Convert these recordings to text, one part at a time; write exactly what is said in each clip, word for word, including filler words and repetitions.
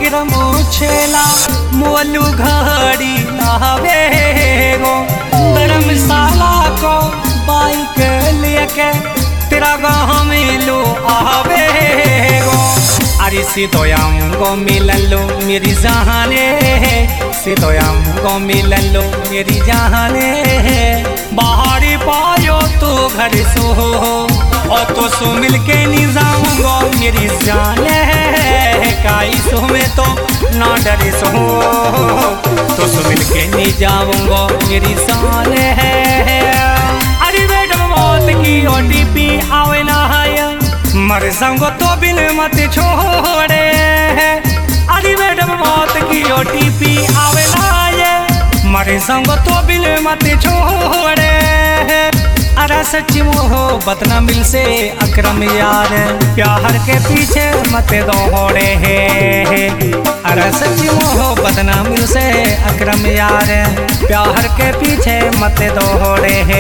अक्रम छेला मोलू घड़ी लावे गो धर्मशाला को बाइक लेके तेरा गाँव में लो आवे गो। अरे सितोयाम को मिलन लो मेरी जाने सितोयाम को मिलन लो मेरी जाने बाहरी पायो तो घर सो और तो सो मिलके नहीं जाऊंगा मेरी जाने काई सो में तो ना डरे सो तो सो मिलके नहीं जाऊंगा मेरी जाने अरे बेटा मौत की ओटीपी आवे ना है मर जाऊंगा तो बिन मत छोड़े अरे बेटा मौत की ओटीपी आवे ना है मर जाऊंगा तो बिन मत छोड़े। अरे सच्ची मोहब्बत न मिल से अक्रम यार प्यार के पीछे मत दौड़े है। अरे सच्ची मोहब्बत न मिल से अक्रम यार प्यार के पीछे मत दौड़े है।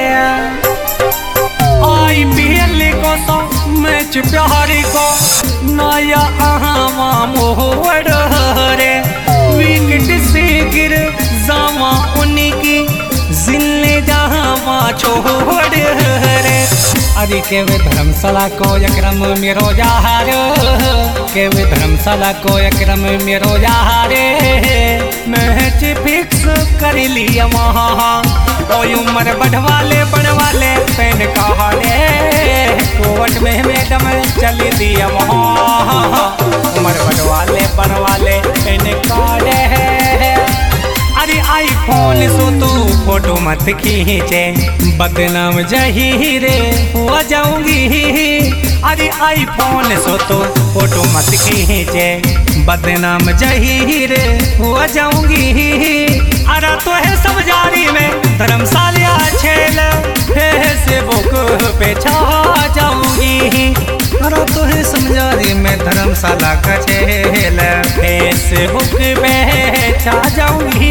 आई पी एल को तो मैच प्यार को नया आमा मोहर रे विकेट से गिर जावा उन्हीं की जिले जहाँ छोड़ रे। अरे के वे धर्मशाला को अक्रम मेरो जहार के वे धर्मशाला को अक्रम मेरो जहार मैच फिक्स कर लिया वहाँ ओ उम्र बढ़वाले बढ़वाले पेन कहाने कोवट में मैडम चल दिया वहाँ उम्र बढ़वाले बढ़वाले पेन काढ़े। अरे आईफोन सो तो फोटो मत खींचे बदनाम जहीरे हो जाऊंगी। अरे आईफोन सो तो फोटो मत खींचे बदनाम जहीरे हो जाऊंगी। अरे तो है सब जारी में धर्मशाला छेल फेसबुक पे छा जाऊंगी। अरे तो है समझारी में धर्मशाला का छेल फेसबुक पे छा जाऊंगी।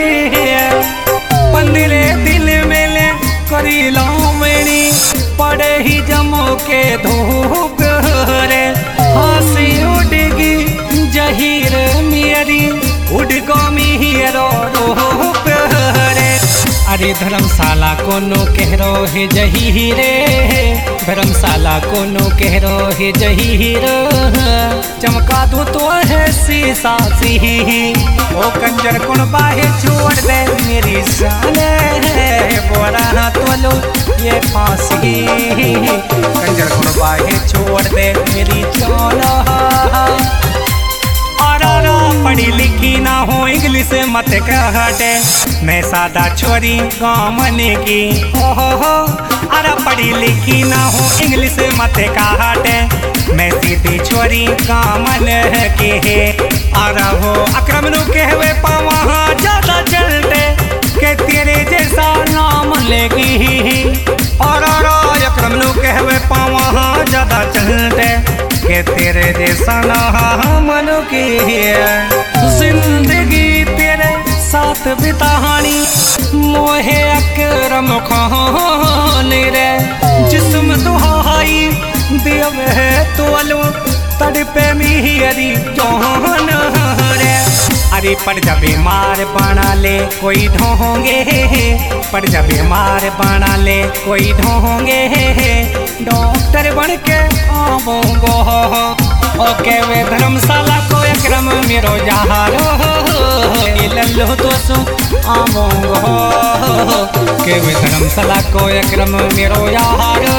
पंदिले दिल में ले करी लो मेरी पड़े ही जमो के धूप रे हंसी उड़गी जहीर मेरी उड़गो मेरो रूप रे। अरे धर्मशाला कोनो कहरो है जहीरे धर्मशाला कोनो कहरो है जहीर चमका दो तो है शीशा सी ओ कंजर कुन बाहे छोड़ दे मेरी जाने बोरा तो लो ये फांसी कंजर कुन बाहे छोड़ दे मेरी जान। पढ़ी लिखी ना हो इंग्लिश मत कहटे मैं सादा छोरी गाँव की ओहो हो। अरे पढ़ी लिखी ना हो इंग्लिश मत कहटे मैं सीधी छोरी गाँव की है। अरे हो अक्रम नु कहवे पावा ज्यादा चलते के तेरे जैसा नाम लेगी। और अक्रम नु कहवे पावा ज्यादा चलते के तेरे जैसा नाम की जिंदगी तेरे साथ बितानी मोहे अक्रम खान रे जिस्म दुहाई देव है तोलो तड़पे मेरी जान रे। अरे पड़ जा बीमार बना ले कोई ढोंगे पड़ जा बीमार बना ले कोई ढोंगे डॉक्टर बन के आऊंगो ओके वे धर्मशाला को अक्रम मेरो जहारो लल्लो तो सो आऊंगो के वे धर्मशाला को अक्रम मेरो जहारो।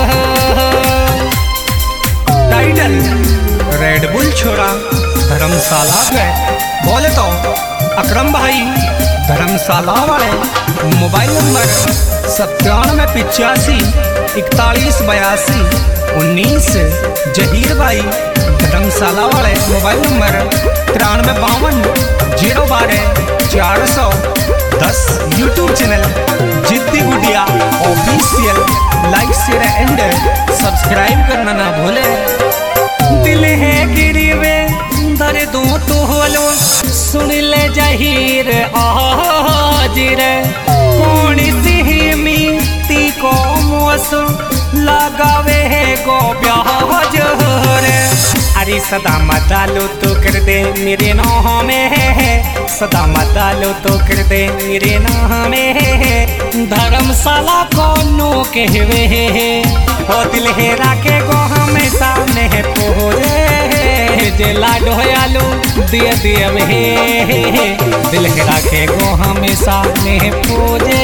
टाइटल रेड बुल छोरा धर्मशाला गए बोले तो अक्रम भाई धर्मशाला वाले मोबाइल नंबर सत्तानवे पिचासी इकतालीस बयासी उन्नीस जहीर भाई धर्मशाला वाले मोबाइल नंबर तिरानवे बावन जीरो बारह चार सौ दस। YouTube channel Ziddi Gudiya official like share and subscribe करना ना भूले। दिल है गिरीवे दर्दों तो होलो सुन ले जहीर आजिर कौन सी मिट्टी को मोस लगावे गो ब्याज रे। अरे सदा मत डालो तो कर दे मेरे नाम में, सदा मत डालो तो कर दे मेरे नाम में। धर्मशाला को नो कहवे हो दिल हेरा के गो हमेशा में पोरे, जे लाडो आलू दिए दिए में दिल हेरा के गो हमेशा में पोजे।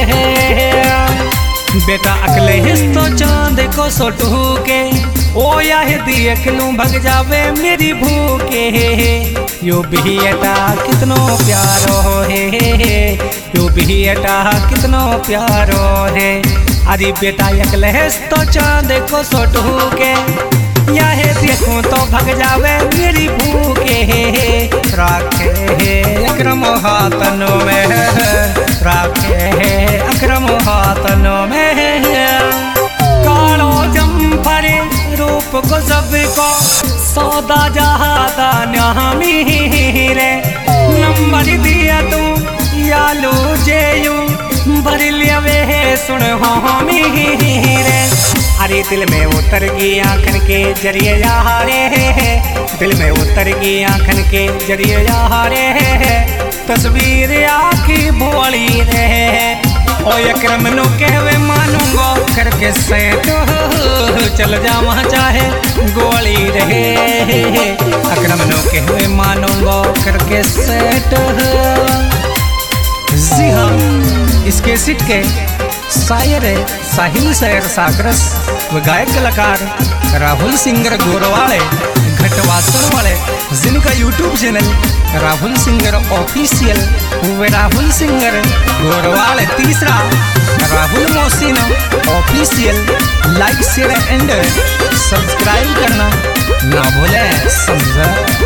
बेटा अकले हिस्तो चांद को सोटू के ओ यह देख लूं भग जावे मेरी भूखे। यो बिहियटा कितनो प्यारो है, यो बिहियटा कितनो प्यारो है। अरे बेटा अकले हिस्तो चांद को सोटू के यह देखूं तो भग जावे मेरी भूखे। राखे है अक्रम हाथनों में, राखे है अक्रम हाथनों में। कालो जम्फर रूप को सबको सौदा जहादा नामी रे। नंबर दिया तू यालो जेयू भर लिया वे सुन हामी रे। अरे दिल में उतर गई आँखन के जरिए यारे, दिल में उतर गई आँखन के जरिए यारे। तस्वीर आखी भोली रे ओ अक्रम नो कहवे मानूंगो करके से तो चल जावा चाहे गोली रहे। अक्रम नो कहवे मानूंगो करके से तो। जी हाँ, इसके सिट के शायर है साहिल शहर सागरस व गायक कलाकार राहुल सिंगर गोरवाले घटवासन वाले, जिनका YouTube channel Rahul singer official व राहुल सिंगर गोरवाले। तीसरा Rahul Mohsin official. Like share and subscribe करना ना भूले, समझा।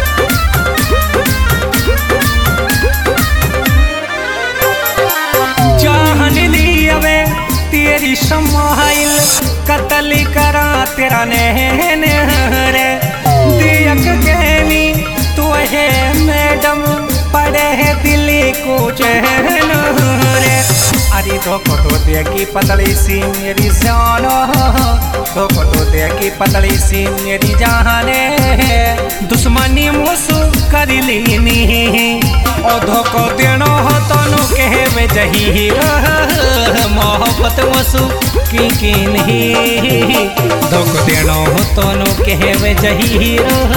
जान ली अबे तेरी समाइल कतल करा तेरा नैन रे। दियक कहनी तू है मैडम पड़े है दिल्ली को चैन रे। अरे तो फोटो देखी पतली सी मेरी जान, तो फोटो देखी पतली सी मेरी जाने। दुश्मनी मुसु कर लीनी ओ धोखो देनो हो तनु कहवे जही। मोहब्बत मुसु की की नहीं, धोखो देनो हो तनु कहवे जही।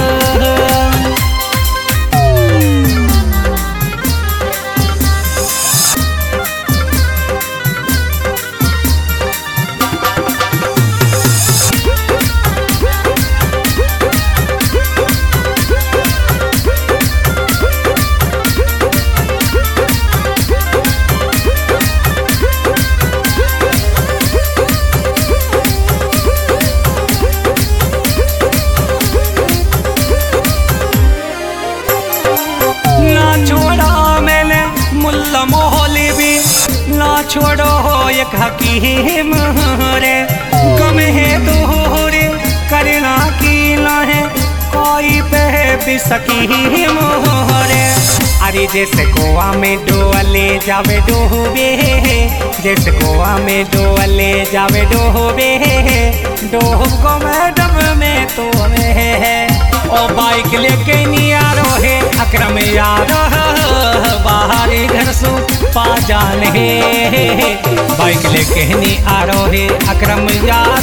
मोहली भी ना छोड़ो हो एक हकीम रे। गम है दूर करना की ना है कोई पे भी सकीम रे। अरे जैसे गोवा में डोले जावे डोबे, जैसे गोवा में डोले जावे डोबे। डोब को मैडम में तो है ओ बाइक लेके नहीं आ रहे अक्रम यार बाहर घर सो पा जाने। बाइक लेके नहीं आ रहे अक्रम यार।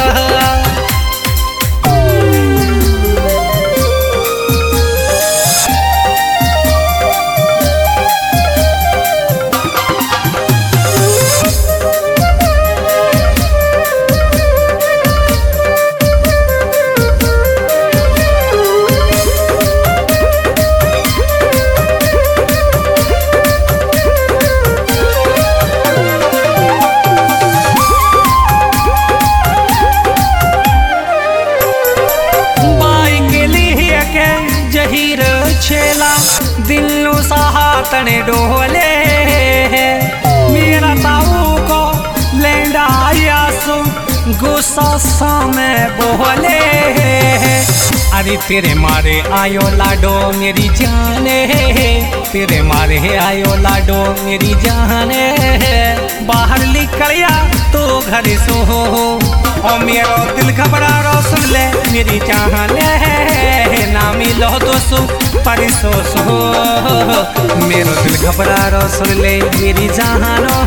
छेला दिल्लू सहातने डोले मेरा ताऊ को लेंडा आया सु गुस्सा सा में बोले। अरे तेरे मारे आयो लाडो मेरी जाने, तेरे मारे आयो लाडो मेरी जाने। बाहर निकलिया तो घर सो, और मेरा दिल घबरा रो सुन ले मेरी जाने। ना मिलो तो सो परिसो सो, मेरा दिल घबरा रो सुन ले मेरी जानो।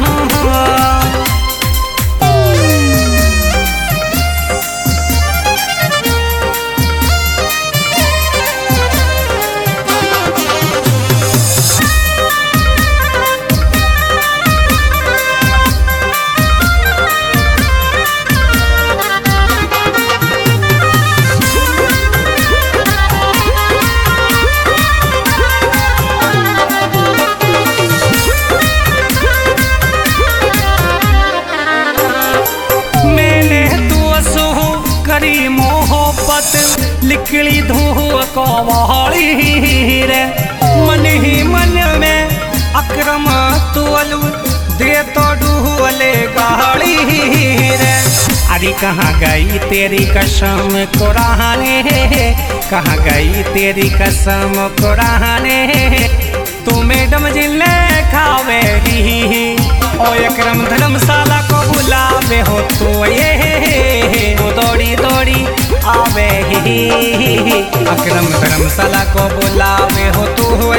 मोहब्बत लिखली धो कवाली रे, मन ही मन में अक्रम तुअल दे तो डूले गाड़ी रे। अरे कहाँ गई तेरी कसम कुराने, कहाँ गई तेरी कसम कुराने। तू मैडम जिले खावे ही ओ अक्रम धर्मशाला को बुलावे हो तो ये वो दौड़ी दौड़ी आवे ही। अक्रम धर्मशाला को बुलावे हो तू हो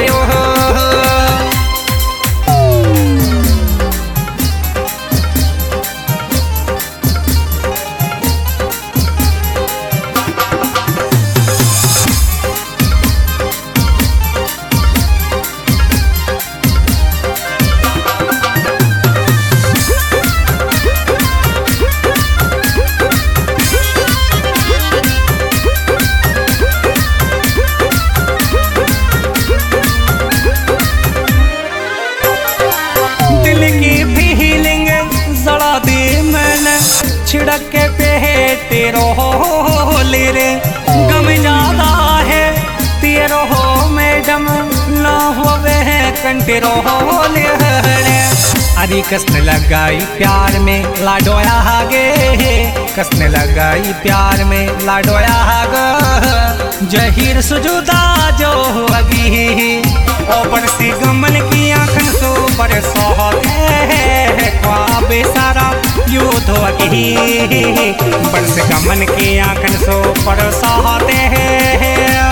छिड़क के पे तेरो ले रे। गम ज्यादा है तेरो हो मैडम ना होवे कंटेरो ले रे। अरे कसने लगाई प्यार में लाडोया हागे, कसने लगाई प्यार में लाडोया हाग। जहीर सुजुदा जो अगी ऊपर सी गमन की आंखन सो बरसो है ख्वाबे सारा युद्ध अगी। बरस गमन की आंखन सो बरसो होते हैं।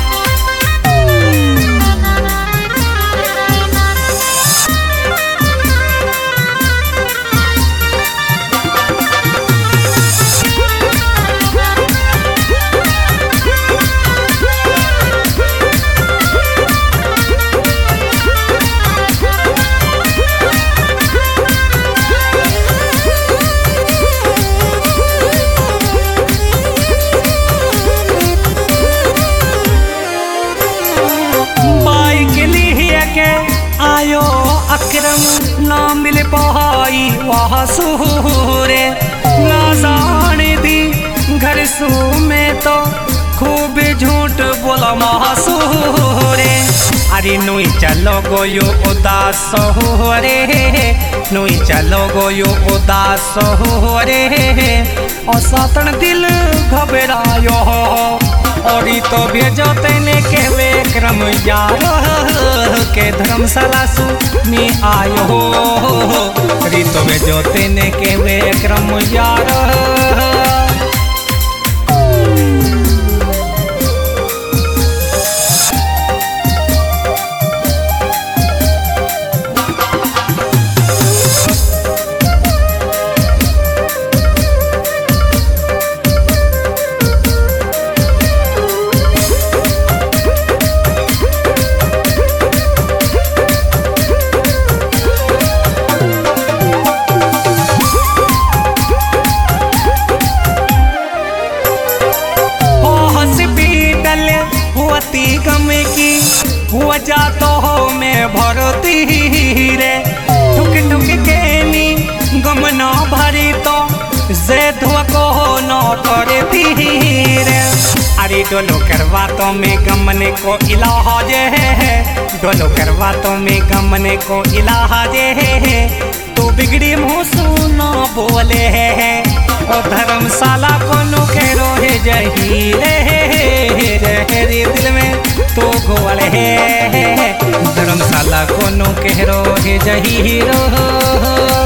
आयो अक्रम ना मिल पाई वहाँ सूरे, ना जाने दी घर सू में तो खूब झूठ बोला महासूरे। अरे नुई चलो गो यो उदास हो रे, नुई चलो गो यो उदास हो रे। और सातन दिल घबरायो और तो भेजो तेने के वे क्रम यार के धर्मशाला सु में आयो हो। तो भेजो तेने के वे क्रम यार। गम की हुआ जातो हो मैं भरती रे। ठुक ठुक के नी गम न भरी तो जे धुआ को न करती रे। अरे डोलो करवा तो मैं गमने को इलाजे है, डोलो करवा तो मैं गमने को इलाजे है। तो बिगड़ी मुँह सुना बोले है ओ धर्मशाला कोनो के रोहे जही रे रे दिल में तो गोवल है धर्मशाला कोनो के रोहे जही रो